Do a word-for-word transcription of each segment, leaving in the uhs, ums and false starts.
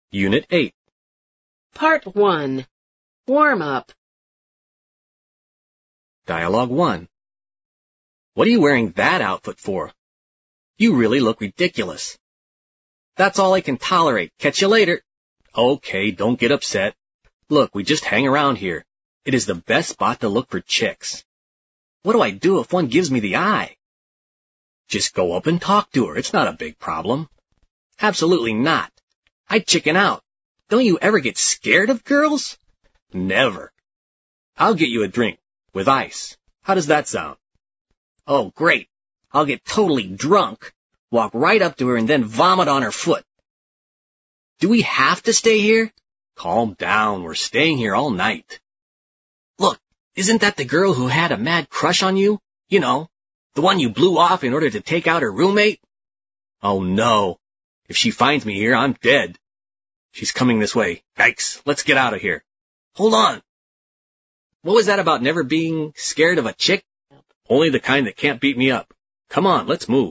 Unit eight. Part one. Warm up. Dialogue one. What are you wearing that outfit for? You really look ridiculous. That's all I can tolerate. Catch you later. Okay, don't get upset. Look, we just hang around here. It is the best spot to look for chicks. What do I do if one gives me the eye? Just go up and talk to her. It's not a big problem. Absolutely not. I'd chicken out. Don't you ever get scared of girls? Never. I'll get you a drink with ice. How does that sound? Oh, great. I'll get totally drunk, walk right up to her, and then vomit on her foot. Do we have to stay here? Calm down. We're staying here all night. Look, isn't that the girl who had a mad crush on you? You know, the one you blew off in order to take out her roommate? Oh, no. If she finds me here, I'm dead. She's coming this way. Yikes, let's get out of here. Hold on. What was that about never being scared of a chick? Only the kind that can't beat me up. Come on, let's move.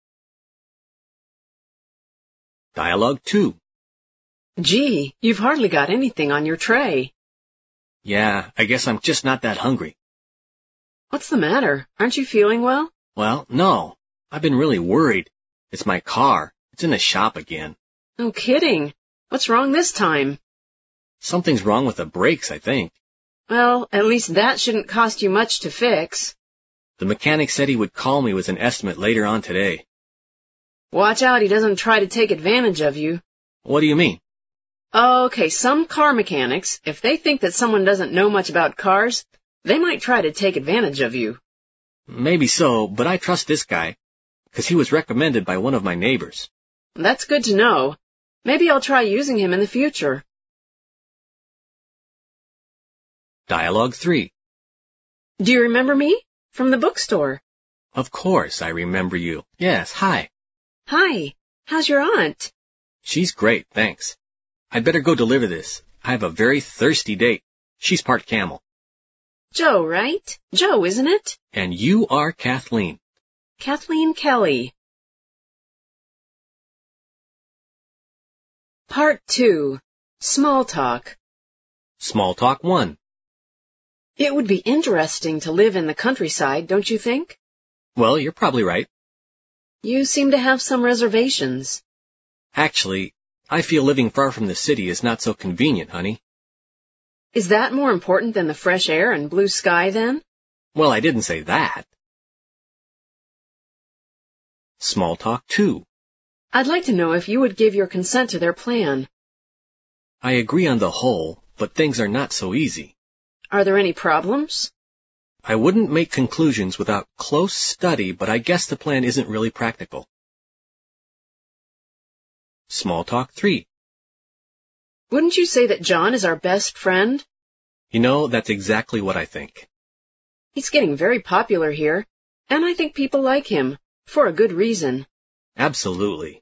Dialogue two. Gee, you've hardly got anything on your tray. Yeah, I guess I'm just not that hungry. What's the matter? Aren't you feeling well? Well, no. I've been really worried. It's my car. It's in the shop again. No kidding. What's wrong this time? Something's wrong with the brakes, I think. Well, at least that shouldn't cost you much to fix. The mechanic said he would call me with an estimate later on today. Watch out he doesn't try to take advantage of you. What do you mean? Okay, some car mechanics, if they think that someone doesn't know much about cars, they might try to take advantage of you. Maybe so, but I trust this guy, because he was recommended by one of my neighbors. That's good to know. Maybe I'll try using him in the future. Dialogue three. Do you remember me? From the bookstore. Of course, I remember you. Yes, hi. Hi. How's your aunt? She's great, thanks. I'd better go deliver this. I have a very thirsty date. She's part camel. Joe, right? Joe, isn't it? And you are Kathleen. Kathleen Kelly. Part two. Small talk. Small talk one. It would be interesting to live in the countryside, don't you think? Well, you're probably right. You seem to have some reservations. Actually, I feel living far from the city is not so convenient, honey. Is that more important than the fresh air and blue sky, then? Well, I didn't say that. Small talk two. I'd like to know if you would give your consent to their plan. I agree on the whole, but things are not so easy. Are there any problems? I wouldn't make conclusions without close study, but I guess the plan isn't really practical. Small talk three. Wouldn't you say that John is our best friend? You know, that's exactly what I think. He's getting very popular here, and I think people like him, for a good reason. Absolutely.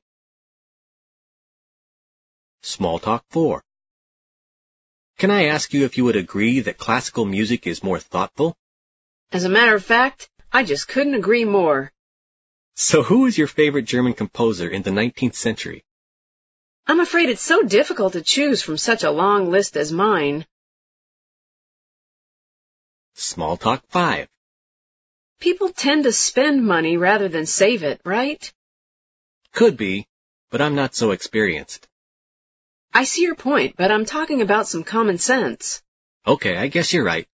Small talk four. Can I ask you if you would agree that classical music is more thoughtful? As a matter of fact, I just couldn't agree more. So who is your favorite German composer in the nineteenth century? I'm afraid it's so difficult to choose from such a long list as mine. Small talk five. People tend to spend money rather than save it, right? Could be, but I'm not so experienced. I see your point, but I'm talking about some common sense. Okay, I guess you're right.